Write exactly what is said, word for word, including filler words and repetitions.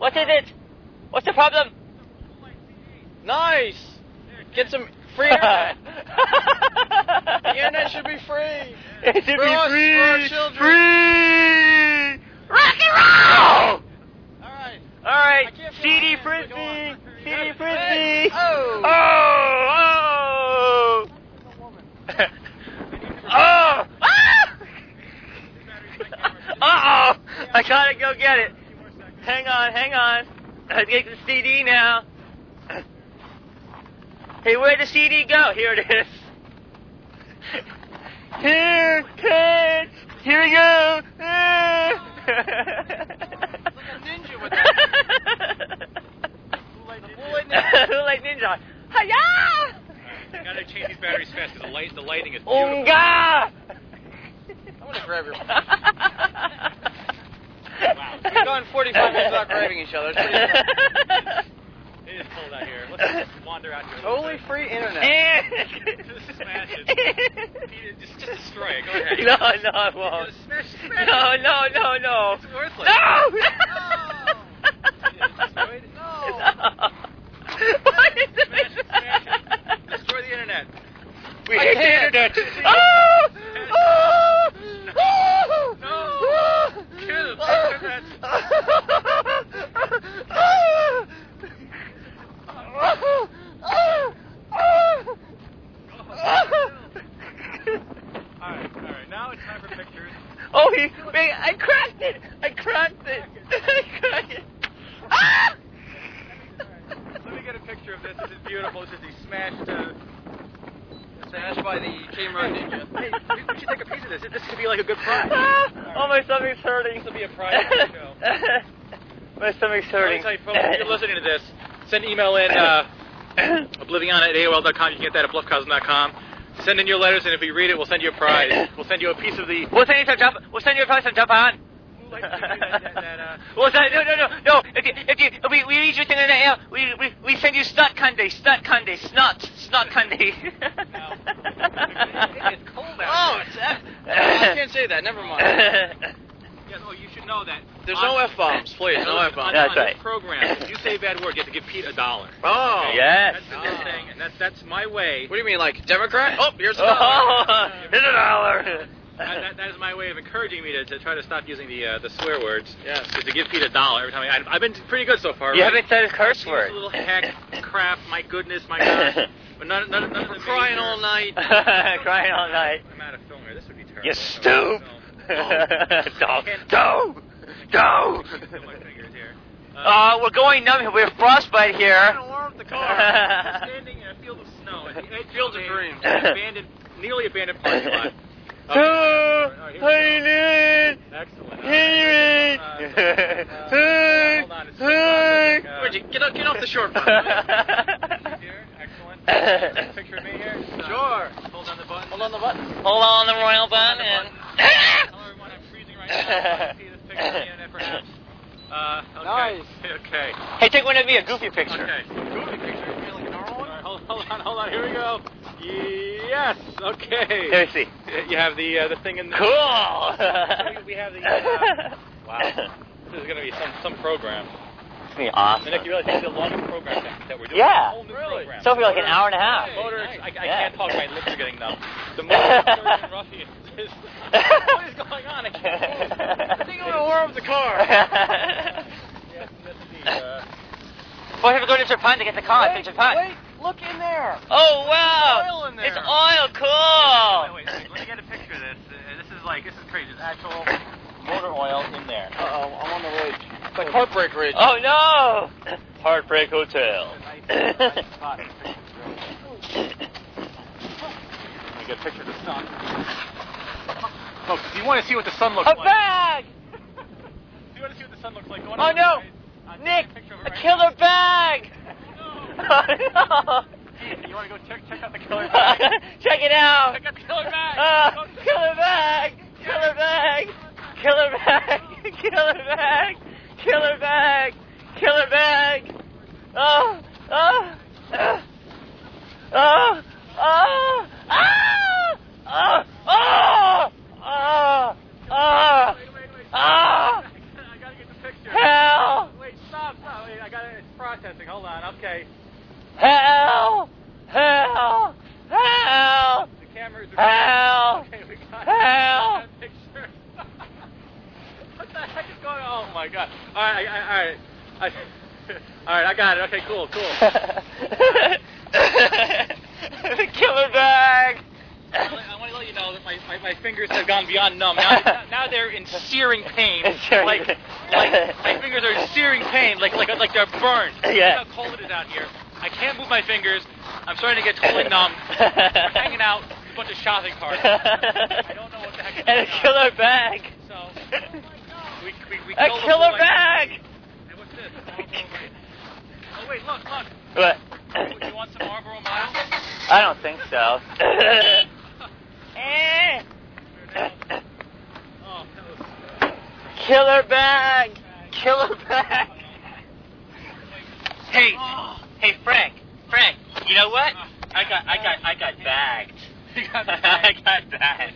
What is it? What's the problem? Nice. Get some free internet. The internet should be free. It should for be us, free. For our children. Free. Rock and roll. All right. All right. I can't feel C D my hands, frisbee. but go on. C D Hey, frisbee. hey. Oh. Oh. Oh. Oh. Uh oh. I gotta go get it. Hang on. Hang on. I get the C D now. Hey, where'd the C D go? Here it is. Here, kids. Here we go. Like a ninja with that. Hula ninja. Hula ninja. Hiya! I gotta change these batteries fast because the light, the lighting is beautiful. Unga! I'm gonna grab your. Wow. We've gone forty-five minutes without grabbing each other. It's pretty It is cold out here. Let's just wander out here. Totally free internet. Just smash it. Just, just destroy it. Go ahead. No, no, I won't. Just smash, smash No, it. no, no, no. It's worthless. No! Destroy it? No. No. Why is it? Smash it, smash it. Destroy the internet. We I hate the can't. internet. Oh! Oh! Oh! No. Kill the internet. Alright, alright. Now it's time for pictures. Oh, he, wait, I cracked it! I cracked it! I cracked it! Ah! Let me get a picture of this. This is beautiful. This is the smashed, uh, Smashed by the camera ninja. Hey, we should take a piece of this. This could be like a good prize. Ah! Oh, my stomach's hurting. This will be a prize for the show. My stomach's Let hurting. me tell you, folks, if you're listening to this, send an email in, uh, oblivion at A O L dot com. You can get that at bluff cosm dot com. Send in your letters, and if we read it, we'll send you a prize. We'll send you a piece of the... We'll send you some jump. We'll send you a prize from Japan. That, that, that, uh, Well, no, no, no, no, no. If you, if you, we, we read you in the mail. We, we, we send you snot candy, snot candy, snot, snot candy. no. It's cold Oh, out it's there. F- I can't say that. Never mind. Yes, oh, you should know that. There's on, no F-bombs, please. No on, F-bombs. on, That's on right. this program, if you say a bad word, you have to give Pete a dollar. Oh. Yes. That's the new Oh. thing, and that's, that's my way. What do you mean, like Democrat? Oh, here's a dollar. Oh, here's a dollar. That, that, that is my way of encouraging me to, to try to stop using the uh, the swear words. Yes. Is to give Pete a dollar every time. I, I've been pretty good so far. You right? haven't said a curse Pete's word. A little heck, crap, my goodness, my God. But none, none, none of the Crying major- all night. Crying all night. I'm out of film here. This would be terrible. You stoop. Don't, don't, don't. Feel my fingers here. Uh, we're going numb. We have frostbite here. I'm gonna warm up the car. I'm standing in a field of snow. At the edge Field of of a- dreams. an abandoned, nearly abandoned parking lot. Oh, how you doing? Excellent. Hey, Uh, hey, uh, hey, hold on, it's hey. uh, Where'd you get off, get off the short button? Here, excellent. Picture of me here. Uh, Sure. Hold on the button. Hold on the button. Hold on the royal button and... Tell everyone I'm freezing right now. See this picture of the internet, perhaps. Uh, okay. Nice. Okay. Hey, take one of me, a goofy picture. Okay. Goofy picture. You feel like a normal All one? right, hold, hold on, hold on. Here we go. Yes. Okay. Let me see. You have the uh, the thing in the. Cool. We have the. Uh, wow. This is going to be some some program. It's gonna be awesome. And if you realize this is the longest program that, that we're doing. Yeah. A whole new Really? program. So for like an hour and a half. Motor, Nice. I, I Yeah. can't talk. My lips are getting numb. The motor surgeon ruffian is. What is going on? I can't. I think I'm gonna warm up the car. Yes, yes, indeed. Uh, Well, I have to go to Japan to get the car. It's in Japan. Wait, look in there. Oh, wow. Oil in there. It's oil. Cool. wait, wait, wait, let me get a picture of this. Uh, this is like, this is crazy. It's actual motor oil in there. Uh-oh, I'm on the ridge. It's like Heartbreak Ridge. Oh, no. Heartbreak Hotel. Nice, nice spot. Let me get a picture of the sun. Folks, do you want to see what the sun looks A like? bag. Do you want to see what the sun looks like? Go on Oh, over, no. guys. I'll take Nick, a picture of it a right killer bag. now. Oh, no. Hey, you want to go check check out the killer bag? Check it out. Check out the killer bag. Uh, Go check- killer bag. Killer bag. Killer bag. Killer bag. Killer bag. Killer bag. Oh. Oh. Oh. Oh. Oh. Ah. Oh. Oh. Oh. Oh. Wait, wait, wait. Ah. I gotta get the picture. Hell. Wait, stop, it's processing. Hold on. Okay. Help! Help! Help! The camera's Help! Okay, we got Help! a picture. What the heck is going on? Oh my god. Alright, I, I, alright. I, alright, I got it. Okay, cool, cool. The killer bag! I want to let you know that my, my, my fingers have gone beyond numb. Now, now they're in searing pain. Searing like, pain. like my fingers are in searing pain, like like like they're burned. Yeah. Look how cold it is out here. I can't move my fingers. I'm starting to get totally numb. We're hanging out with a bunch of shopping carts. I don't know what the heck is And a going on. killer bag. So we we we A killed the killer boy. bag. Hey, what's this? Oh wait, look, look. What? You, you want some Marlboro Miles? I don't think so. Oh, that was. Killer bag. Killer bag. Hey, Oh. hey, Frank. Frank. You know what? I got, I got, I got bagged. You got I got bagged.